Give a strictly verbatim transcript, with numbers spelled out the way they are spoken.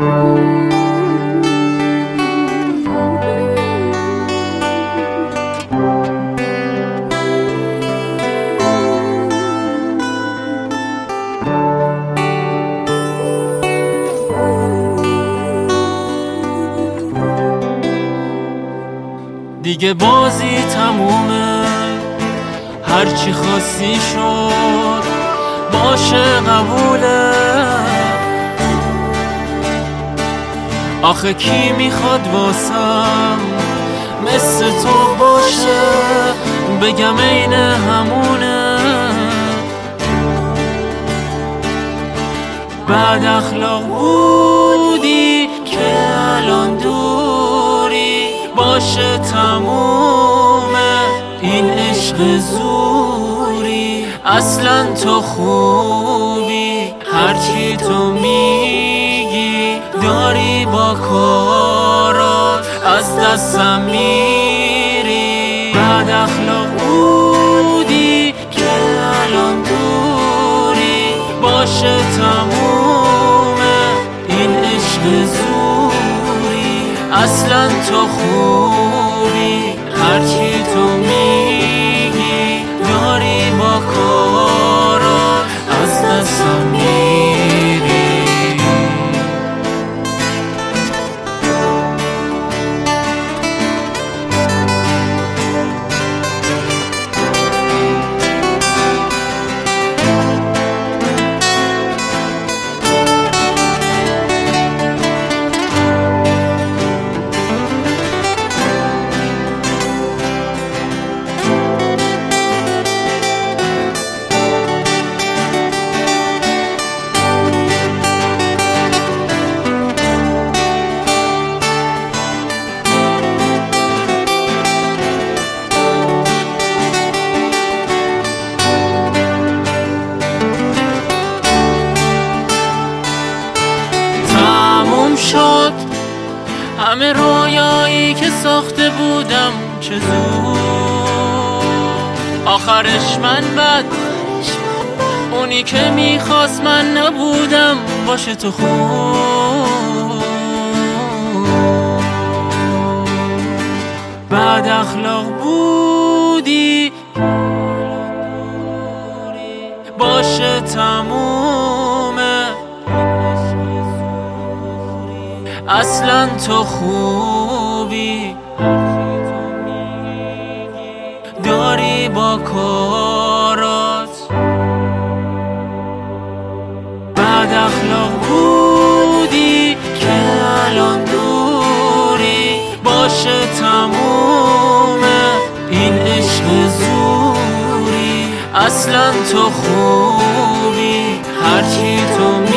دیگه بازی تمومه، هرچی خواستی شد، باشه قبوله. آخه کی میخواد واسم مثل تو باشه، بگم این همونه. بعد اخلاق بودی که الان دوری، باشه تمومه این عشق زوری. اصلا تو خوبی، هرچی تو میگی داری با کارات از دستم میری. بعد اخلاق بودی که الان دوری، باشه تمومه این عشق زوری. اصلا تو خوبی، هرچی تو میگی داری با کارات از دستم میری. شد همه رویایی که ساخته بودم، چه زود آخرش من بد. اونی که میخواست من نبودم، باشه تو خوب. بعد اخلاق بودی، باشه تمومه اصلا تو خوبی، داری با کارات. بعد اخلاق بودی که الان دوری، باشه تمومه این عشق زوری. اصلا تو خوبی، هرچی تو